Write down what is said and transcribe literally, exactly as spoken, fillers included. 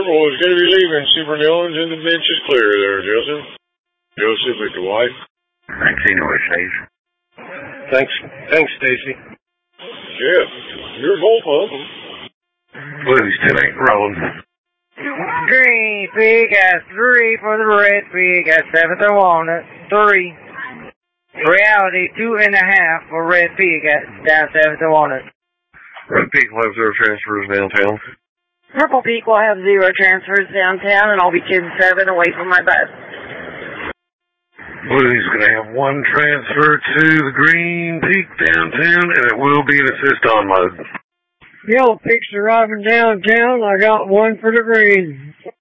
Purple is going to be leaving. Super Newlands and the bench is clear there, Joseph. Joseph at the white. Thanks anyway, Stacey. Thanks, thanks, Stacy. Jeff, you're both of them. Blues still ain't rolling. Green pig got three for the red pig got seven to one at three. Reality two and a half for red pig got down seven to one at. Red Peak will have zero transfers downtown. Purple Peak will have zero transfers downtown, and I'll be ten seven away from my bus. Blues going to have one transfer to the Green Peak downtown, and it will be an assist on mode. Yellow Peak's arriving downtown. I got one for the Green.